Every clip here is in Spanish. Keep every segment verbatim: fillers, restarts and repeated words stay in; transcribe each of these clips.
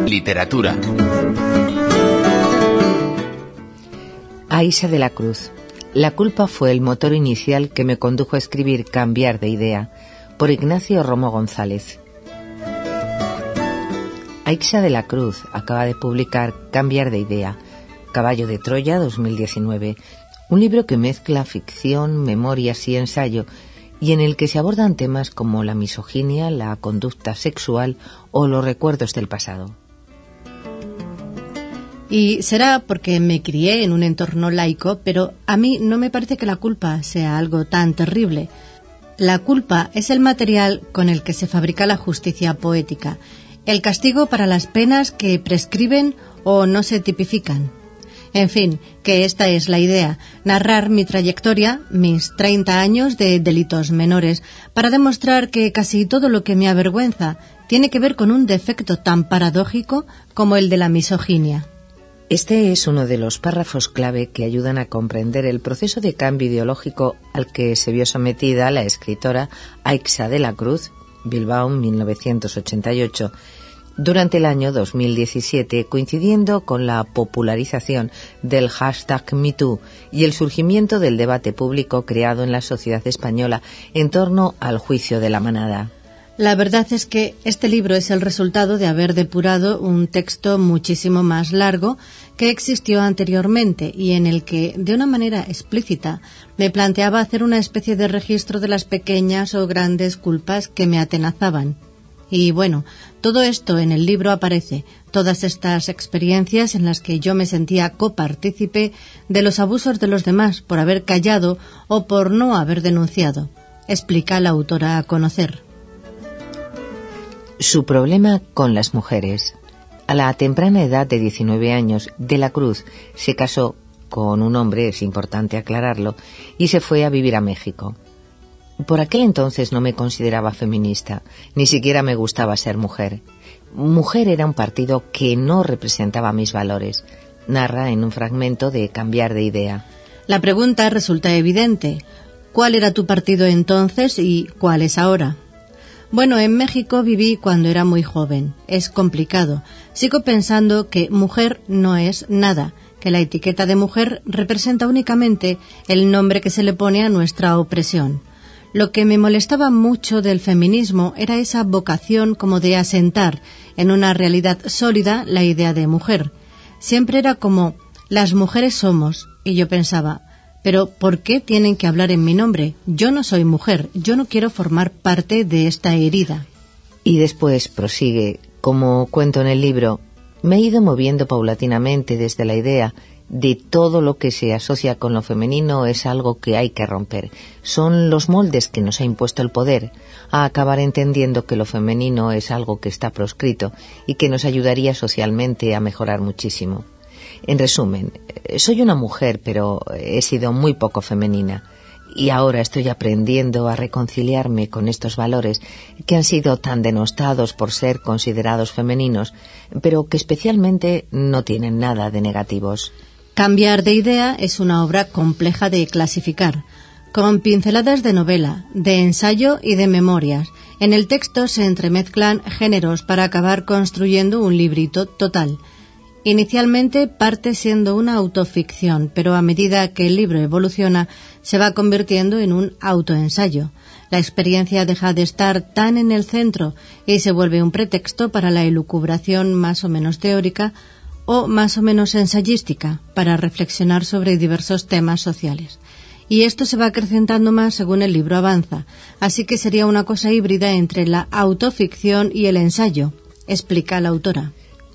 Literatura. Aixa de la Cruz. La culpa fue el motor inicial que me condujo a escribir Cambiar de idea, por Ignacio Romo González. Aixa de la Cruz acaba de publicar Cambiar de idea, Caballo de Troya dos mil diecinueve, un libro que mezcla ficción, memorias y ensayo, y en el que se abordan temas como la misoginia, la conducta sexual o los recuerdos del pasado. Y será porque me crié en un entorno laico, pero a mí no me parece que la culpa sea algo tan terrible. La culpa es el material con el que se fabrica la justicia poética, el castigo para las penas que prescriben o no se tipifican. En fin, que esta es la idea, narrar mi trayectoria, mis treinta años de delitos menores, para demostrar que casi todo lo que me avergüenza tiene que ver con un defecto tan paradójico como el de la misoginia. Este es uno de los párrafos clave que ayudan a comprender el proceso de cambio ideológico al que se vio sometida la escritora Aixa de la Cruz, Bilbao, mil novecientos ochenta y ocho, durante el año dos mil diecisiete, coincidiendo con la popularización del hashtag MeToo y el surgimiento del debate público creado en la sociedad española en torno al juicio de la manada. La verdad es que este libro es el resultado de haber depurado un texto muchísimo más largo que existió anteriormente y en el que, de una manera explícita, me planteaba hacer una especie de registro de las pequeñas o grandes culpas que me atenazaban. Y bueno, todo esto en el libro aparece, todas estas experiencias en las que yo me sentía copartícipe de los abusos de los demás por haber callado o por no haber denunciado, explica la autora a conocer. Su problema con las mujeres. A la temprana edad de diecinueve años, de la Cruz se casó con un hombre, es importante aclararlo, y se fue a vivir a México. Por aquel entonces no me consideraba feminista, ni siquiera me gustaba ser mujer. Mujer era un partido que no representaba mis valores, narra en un fragmento de Cambiar de idea. La pregunta resulta evidente. ¿Cuál era tu partido entonces y cuál es ahora? Bueno, en México viví cuando era muy joven. Es complicado. Sigo pensando que mujer no es nada, que la etiqueta de mujer representa únicamente el nombre que se le pone a nuestra opresión. Lo que me molestaba mucho del feminismo era esa vocación como de asentar en una realidad sólida la idea de mujer. Siempre era como, las mujeres somos, y yo pensaba, pero ¿por qué tienen que hablar en mi nombre? Yo no soy mujer, yo no quiero formar parte de esta herida. Y después prosigue, como cuento en el libro, me he ido moviendo paulatinamente desde la idea de todo lo que se asocia con lo femenino es algo que hay que romper. Son los moldes que nos ha impuesto el poder, a acabar entendiendo que lo femenino es algo que está proscrito y que nos ayudaría socialmente a mejorar muchísimo. En resumen, soy una mujer, pero he sido muy poco femenina. Y ahora estoy aprendiendo a reconciliarme con estos valores que han sido tan denostados por ser considerados femeninos, pero que especialmente no tienen nada de negativos. Cambiar de idea es una obra compleja de clasificar, con pinceladas de novela, de ensayo y de memorias. En el texto se entremezclan géneros para acabar construyendo un librito total. Inicialmente parte siendo una autoficción, pero a medida que el libro evoluciona, se va convirtiendo en un autoensayo. La experiencia deja de estar tan en el centro y se vuelve un pretexto para la elucubración más o menos teórica o más o menos ensayística para reflexionar sobre diversos temas sociales. Y esto se va acrecentando más según el libro avanza, así que sería una cosa híbrida entre la autoficción y el ensayo, explica la autora.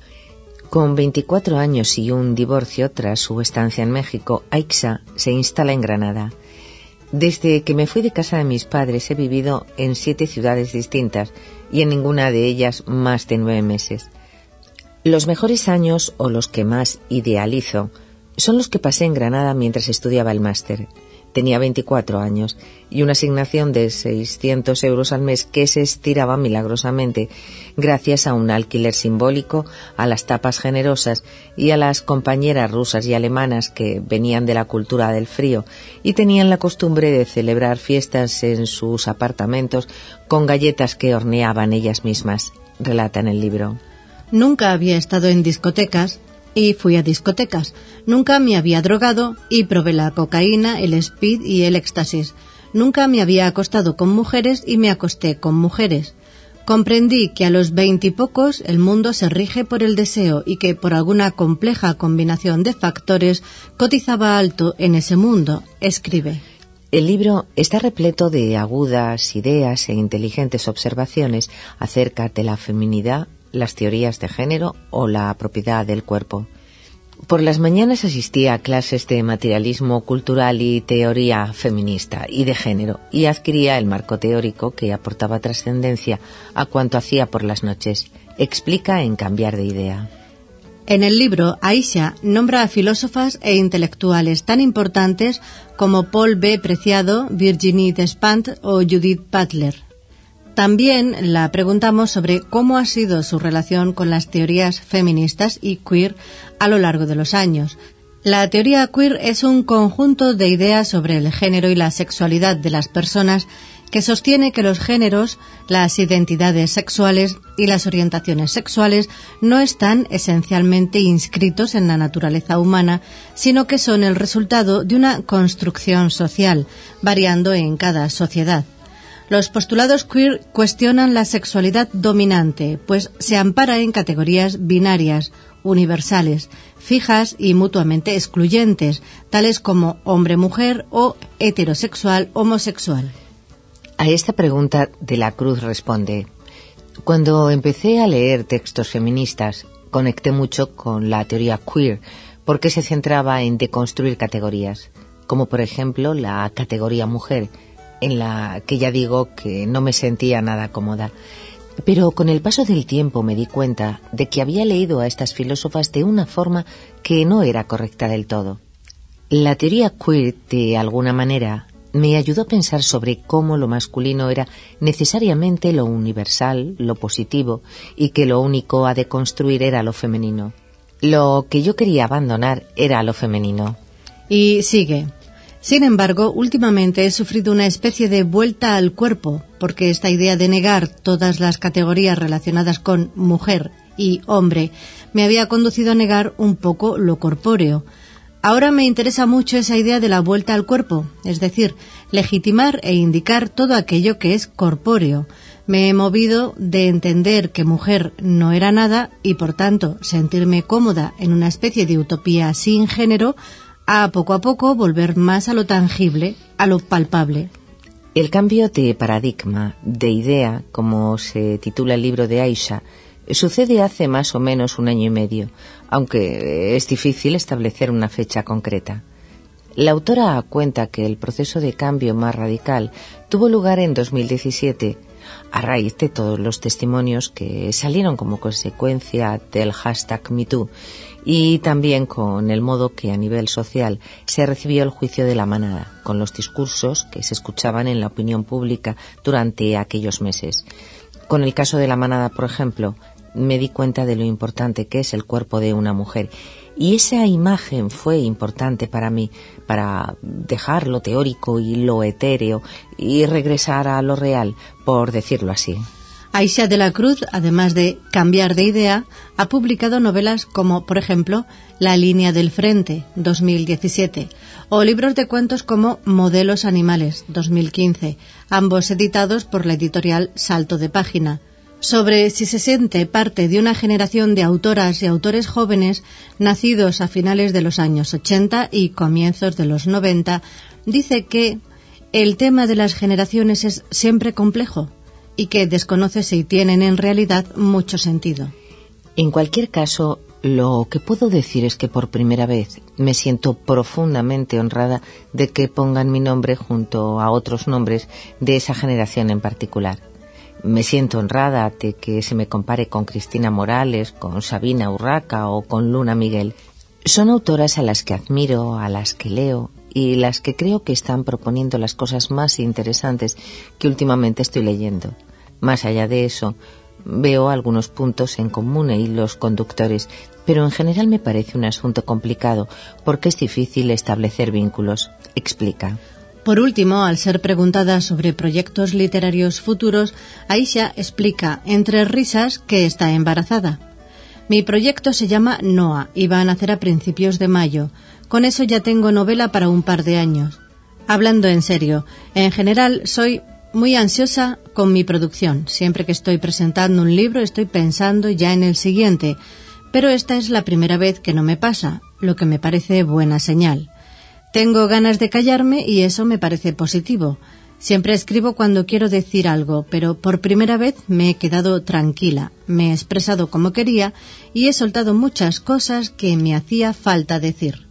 Con veinticuatro años y un divorcio tras su estancia en México, Aixa se instala en Granada. Desde que me fui de casa de mis padres he vivido en siete ciudades distintas y en ninguna de ellas más de nueve meses. Los mejores años, o los que más idealizo, son los que pasé en Granada mientras estudiaba el máster. Tenía veinticuatro años y una asignación de seiscientos euros al mes que se estiraba milagrosamente gracias a un alquiler simbólico, a las tapas generosas y a las compañeras rusas y alemanas que venían de la cultura del frío y tenían la costumbre de celebrar fiestas en sus apartamentos con galletas que horneaban ellas mismas, relata en el libro. Nunca había estado en discotecas y fui a discotecas. Nunca me había drogado y probé la cocaína, el speed y el éxtasis. Nunca me había acostado con mujeres y me acosté con mujeres. Comprendí que a los veintipocos el mundo se rige por el deseo y que por alguna compleja combinación de factores cotizaba alto en ese mundo, escribe. El libro está repleto de agudas ideas e inteligentes observaciones acerca de la feminidad, las teorías de género o la propiedad del cuerpo. Por las mañanas asistía a clases de materialismo cultural y teoría feminista y de género y adquiría el marco teórico que aportaba trascendencia a cuanto hacía por las noches. Explica en Cambiar de idea. En el libro, Aisha nombra a filósofas e intelectuales tan importantes como Paul B. Preciado, Virginie Despentes o Judith Butler. También la preguntamos sobre cómo ha sido su relación con las teorías feministas y queer a lo largo de los años. La teoría queer es un conjunto de ideas sobre el género y la sexualidad de las personas que sostiene que los géneros, las identidades sexuales y las orientaciones sexuales no están esencialmente inscritos en la naturaleza humana, sino que son el resultado de una construcción social, variando en cada sociedad. Los postulados queer cuestionan la sexualidad dominante, pues se ampara en categorías binarias, universales, fijas y mutuamente excluyentes, tales como hombre-mujer o heterosexual-homosexual. A esta pregunta de la Cruz responde: cuando empecé a leer textos feministas, conecté mucho con la teoría queer, porque se centraba en deconstruir categorías, como por ejemplo la categoría mujer, en la que ya digo que no me sentía nada cómoda. Pero con el paso del tiempo me di cuenta de que había leído a estas filósofas de una forma que no era correcta del todo. La teoría queer, de alguna manera, me ayudó a pensar sobre cómo lo masculino era necesariamente lo universal, lo positivo, y que lo único a deconstruir era lo femenino. Lo que yo quería abandonar era lo femenino. Y sigue. Sin embargo, últimamente he sufrido una especie de vuelta al cuerpo, porque esta idea de negar todas las categorías relacionadas con mujer y hombre me había conducido a negar un poco lo corpóreo. Ahora me interesa mucho esa idea de la vuelta al cuerpo, es decir, legitimar e indicar todo aquello que es corpóreo. Me he movido de entender que mujer no era nada y, por tanto, sentirme cómoda en una especie de utopía sin género, a poco a poco volver más a lo tangible, a lo palpable. El cambio de paradigma, de idea, como se titula el libro de Aisha, sucede hace más o menos un año y medio, aunque es difícil establecer una fecha concreta. La autora cuenta que el proceso de cambio más radical tuvo lugar en dos mil diecisiete, a raíz de todos los testimonios que salieron como consecuencia del hashtag MeToo, y también con el modo que a nivel social se recibió el juicio de la manada, con los discursos que se escuchaban en la opinión pública durante aquellos meses. Con el caso de la manada, por ejemplo, me di cuenta de lo importante que es el cuerpo de una mujer, y esa imagen fue importante para mí, para dejar lo teórico y lo etéreo y regresar a lo real, por decirlo así. Aisha de la Cruz, además de Cambiar de idea, ha publicado novelas como, por ejemplo, La línea del frente, dos mil diecisiete, o libros de cuentos como Modelos animales, dos mil quince, ambos editados por la editorial Salto de Página. Sobre si se siente parte de una generación de autoras y autores jóvenes nacidos a finales de los años ochenta y comienzos de los noventa, dice que el tema de las generaciones es siempre complejo y que desconoce si tienen en realidad mucho sentido. En cualquier caso, lo que puedo decir es que por primera vez me siento profundamente honrada de que pongan mi nombre junto a otros nombres de esa generación en particular. Me siento honrada de que se me compare con Cristina Morales, con Sabina Urraca o con Luna Miguel. Son autoras a las que admiro, a las que leo y las que creo que están proponiendo las cosas más interesantes que últimamente estoy leyendo. Más allá de eso, veo algunos puntos en común y los conductores, pero en general me parece un asunto complicado porque es difícil establecer vínculos, explica. Por último, al ser preguntada sobre proyectos literarios futuros, Aisha explica, entre risas, que está embarazada. Mi proyecto se llama Noa y va a nacer a principios de mayo. Con eso ya tengo novela para un par de años. Hablando en serio, en general soy muy ansiosa con mi producción. Siempre que estoy presentando un libro estoy pensando ya en el siguiente, pero esta es la primera vez que no me pasa, lo que me parece buena señal. Tengo ganas de callarme y eso me parece positivo. Siempre escribo cuando quiero decir algo, pero por primera vez me he quedado tranquila, me he expresado como quería y he soltado muchas cosas que me hacía falta decir.